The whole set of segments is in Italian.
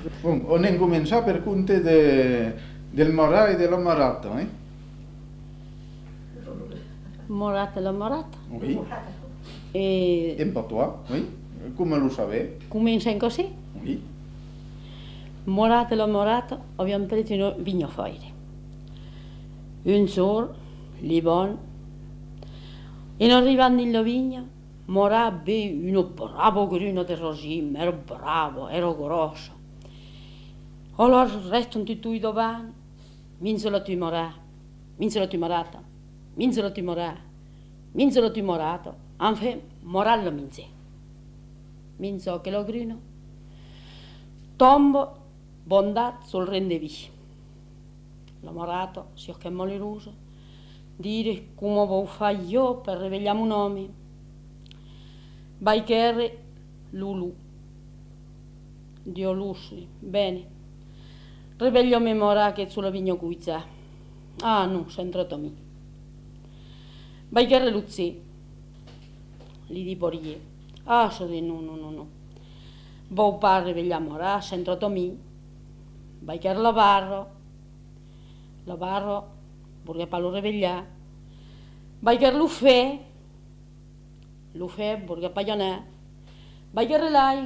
On hem començat per compte del Morà e de la Morata, eh? Morata la Morata. Oui. E En patois, oui. Come lo sapete? cominciamo così. Oui. Morata la Morata, abbiamo preso una vigna fuori. Un giorno, lì buono, e non arrivando in la vigna, Morà be uno bravo grino del regime, era bravo, era grosso. Allora restano tutti davanti, minzola tu Morà, minzola tu Morata, minzola tu Morà, minzola tu Morata. Enfin, Morà lo minze. Minzo che lo grino, tombo, bondat sul rendevì. L'amorato si chiamò le ruse, dire come vuoi fare io per rivegliare un nome. Baicherre Lulu, Dio Luci, bene. Riveglio memoria che sulla vigna cuizza. Ah no, sei entrato a me. Baicherre Luzzi, gli di Porie. Ah, so di no. Vuoi fare rivegliare memoria, sei entrato a me. Baicherre la barro, perché per lo rivegliare. Baicherre Lufè, perché paionè. Baicherre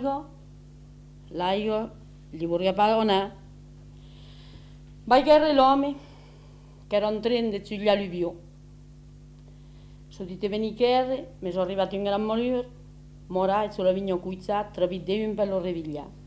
Laigo, gli perché paionè. Baicherre l'uomo, che era un treno di sugli alluvioni. Sono dite venicherre, mi sono arrivato in gran morire, morai sulla vigna cuizzata, trapidevi per lo rivegliare.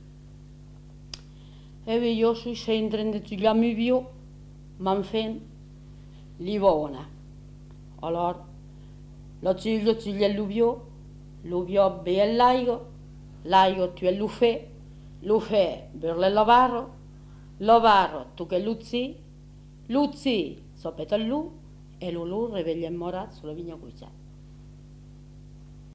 E io sui sei in treno di sugli alluvioni, manfen, li buona. Allora, lo zugli alluvioni, l'uvio be e laigo tu e l'ufè per le lavaro tu che Luzzi, sopetta lui e lui riveglia in morat sulla vigna cuizzata.